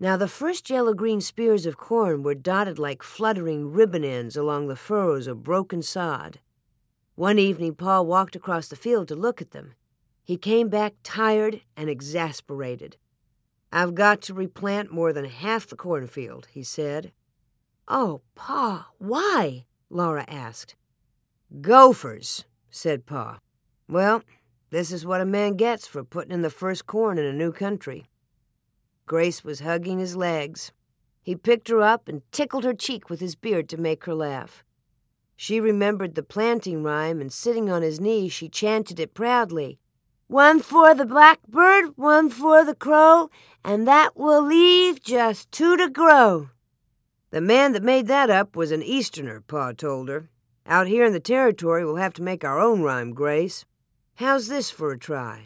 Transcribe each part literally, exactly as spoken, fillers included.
Now the first yellow-green spears of corn were dotted like fluttering ribbon ends along the furrows of broken sod. One evening Pa walked across the field to look at them. He came back tired and exasperated. "I've got to replant more than half the cornfield," he said. "Oh, Pa, why?" Laura asked. "Gophers," said Pa. "Well, this is what a man gets for putting in the first corn in a new country." Grace was hugging his legs. He picked her up and tickled her cheek with his beard to make her laugh. She remembered the planting rhyme, and sitting on his knee, she chanted it proudly. "One for the blackbird, one for the crow, and that will leave just two to grow." "The man that made that up was an Easterner," Pa told her. "Out here in the territory, we'll have to make our own rhyme, Grace. How's this for a try?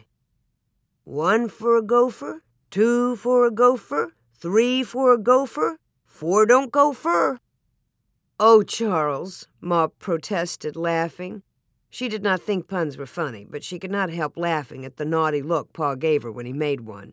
One for a gopher, two for a gopher, three for a gopher, four don't go fur." "Oh, Charles," Ma protested, laughing. She did not think puns were funny, but she could not help laughing at the naughty look Pa gave her when he made one.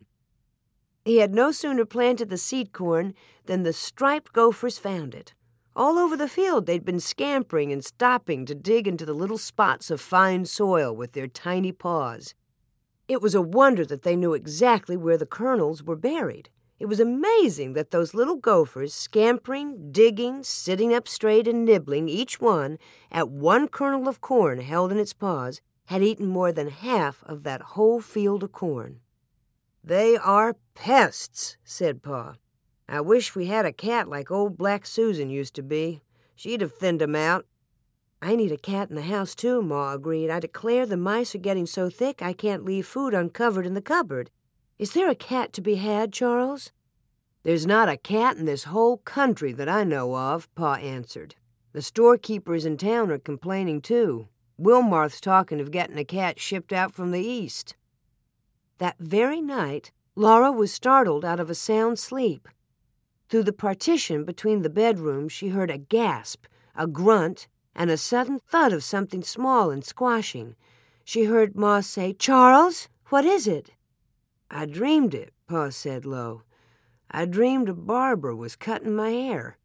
He had no sooner planted the seed corn than the striped gophers found it. All over the field they'd been scampering and stopping to dig into the little spots of fine soil with their tiny paws. It was a wonder that they knew exactly where the kernels were buried. It was amazing that those little gophers, scampering, digging, sitting up straight and nibbling, each one, at one kernel of corn held in its paws, had eaten more than half of that whole field of corn. "They are pests," said Pa. "I wish we had a cat like old Black Susan used to be. She'd have thinned 'em out." "I need a cat in the house, too," Ma agreed. "I declare the mice are getting so thick I can't leave food uncovered in the cupboard. Is there a cat to be had, Charles?" "There's not a cat in this whole country that I know of," Pa answered. "The storekeepers in town are complaining, too. Wilmarth's talking of getting a cat shipped out from the east." That very night, Laura was startled out of a sound sleep. Through the partition between the bedrooms, she heard a gasp, a grunt, and a sudden thud of something small and squashing. She heard Ma say, "Charles, what is it?" "I dreamed it," Pa said low. "I dreamed a barber was cutting my hair."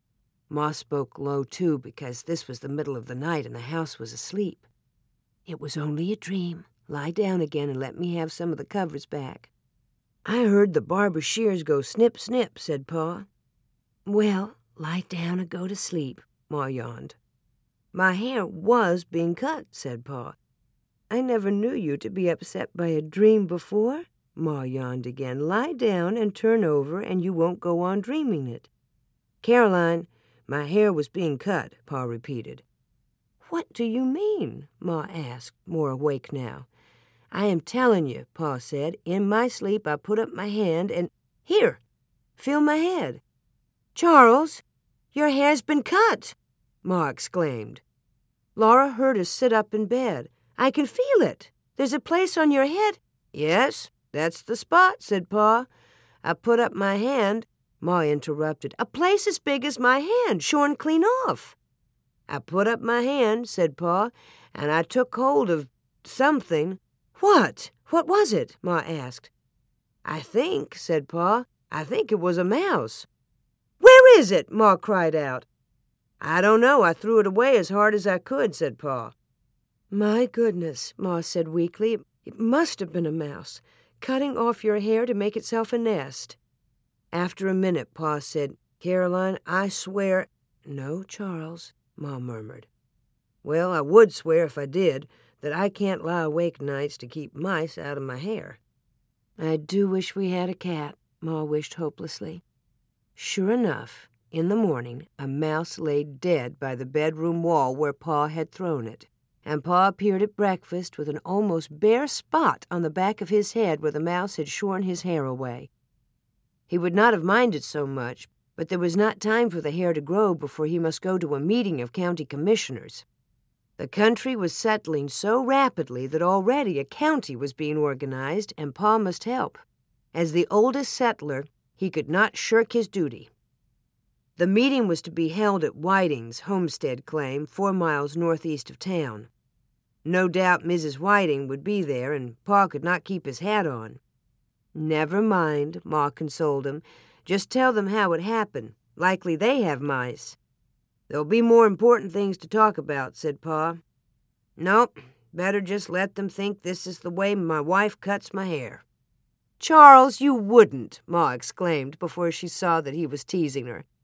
Ma spoke low, too, because this was the middle of the night and the house was asleep. "It was only a dream. Lie down again and let me have some of the covers back." "I heard the barber's shears go snip, snip," said Pa. "Well, lie down and go to sleep," Ma yawned. "My hair was being cut," said Pa. "I never knew you to be upset by a dream before." Ma yawned again. "Lie down and turn over, and you won't go on dreaming it." "Caroline, my hair was being cut," Pa repeated. "What do you mean?" Ma asked, more awake now. "I am telling you," Pa said. "In my sleep I put up my hand and... Here, feel my head." "Charles, your hair's been cut!" Ma exclaimed. Laura heard her sit up in bed. "I can feel it. There's a place on your head." "Yes, that's the spot," said Pa. "I put up my hand..." Ma interrupted. "A place as big as my hand, shorn clean off." "I put up my hand," said Pa, "and I took hold of something." "What? What was it?" Ma asked. "I think," said Pa, "I think it was a mouse." "Where is it?" Ma cried out. "I don't know. I threw it away as hard as I could," said Pa. "My goodness," Ma said weakly. "It must have been a mouse, cutting off your hair to make itself a nest." After a minute, Pa said, "Caroline, I swear—" "No, Charles," Ma murmured. "Well, I would swear if I did that I can't lie awake nights to keep mice out of my hair." "I do wish we had a cat," Ma wished hopelessly. Sure enough, in the morning, a mouse lay dead by the bedroom wall where Pa had thrown it, and Pa appeared at breakfast with an almost bare spot on the back of his head where the mouse had shorn his hair away. He would not have minded so much, but there was not time for the hair to grow before he must go to a meeting of county commissioners. The country was settling so rapidly that already a county was being organized, and Pa must help. As the oldest settler, he could not shirk his duty. The meeting was to be held at Whiting's homestead claim, four miles northeast of town. No doubt Missus Whiting would be there, and Pa could not keep his hat on. "Never mind," Ma consoled him. Just tell them how it happened. Likely they have mice." "There'll be more important things to talk about," said Pa. "Nope, better just let them think this is the way my wife cuts my hair." "Charles, you wouldn't," Ma exclaimed before she saw that he was teasing her.